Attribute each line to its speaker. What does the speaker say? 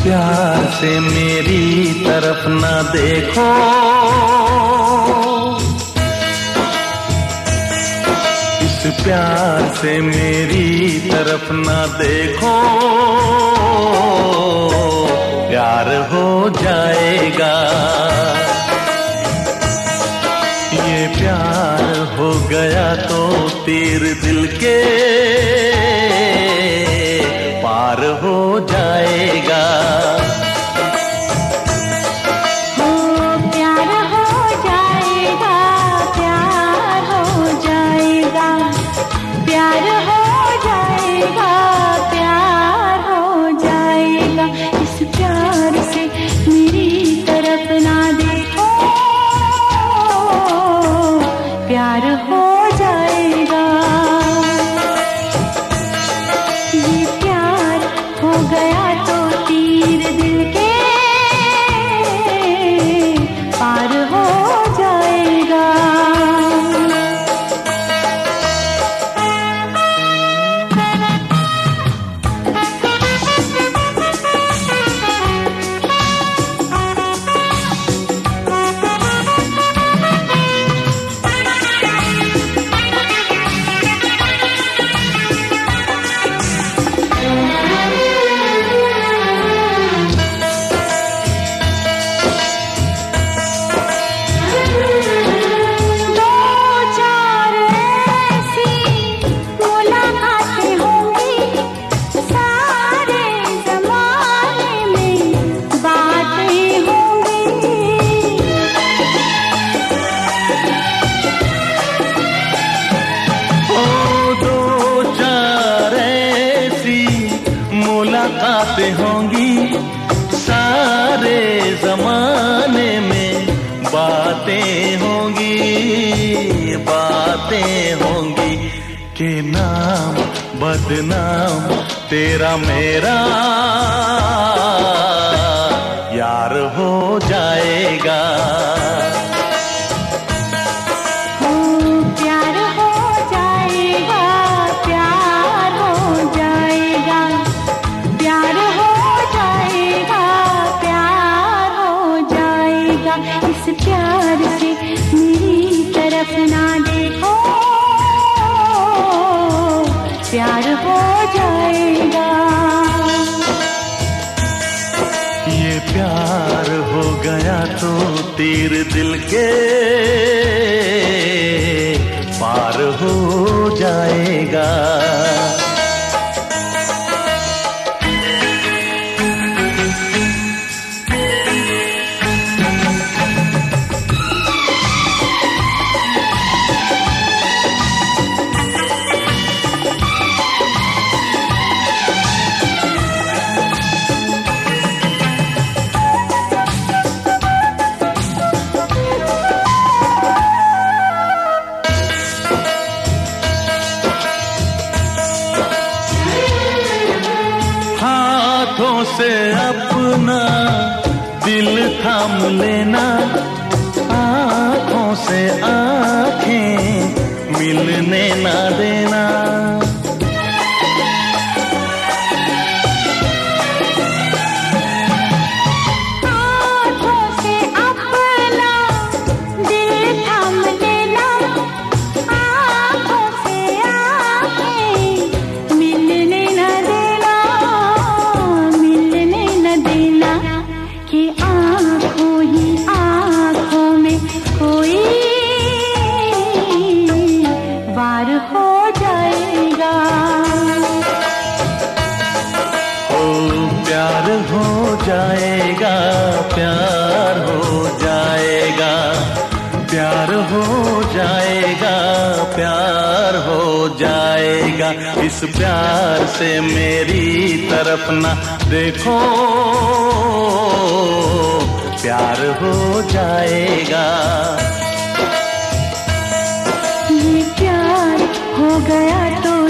Speaker 1: प्यार से मेरी तरफ ना देखो, इस प्यार से मेरी तरफ ना देखो, प्यार हो जाएगा। ये प्यार हो गया तो तीर दिल के पार हो जाएगा।
Speaker 2: हो प्यार हो जाएगा, प्यार हो जाएगा, प्यार हो जाएगा, प्यार हो जाएगा। इस प्यार से मेरी तरफ ना देखो, प्यार हो जाएगा। ये प्यार हो गया तो तीर दिल के पार हो जाएगा।
Speaker 1: मुलाकातें होंगी, सारे जमाने में बातें होंगी, बातें होंगी के नाम बदनाम तेरा मेरा यार हो जाएगा।
Speaker 2: इस प्यार से मेरी तरफ ना देखो, प्यार हो जाएगा।
Speaker 1: ये प्यार हो गया तो तीर दिल के पार हो जाएगा। हाथों से अपना दिल थाम लेना, आँखों से आँखें मिलने ना देना।
Speaker 2: हाथों से अपना दिल थाम लेना, आँखों से आँखें मिलने ना देना, मिलने न देना कि आँखों ही आँखों में कोई वार हो जाएगा।
Speaker 1: ओ प्यार हो जाएगा, प्यार हो जाएगा, प्यार हो जाएगा, प्यार हो जाएगा। इस प्यार से मेरी तरफ ना देखो, प्यार हो जाएगा।
Speaker 2: ये प्यार हो गया तो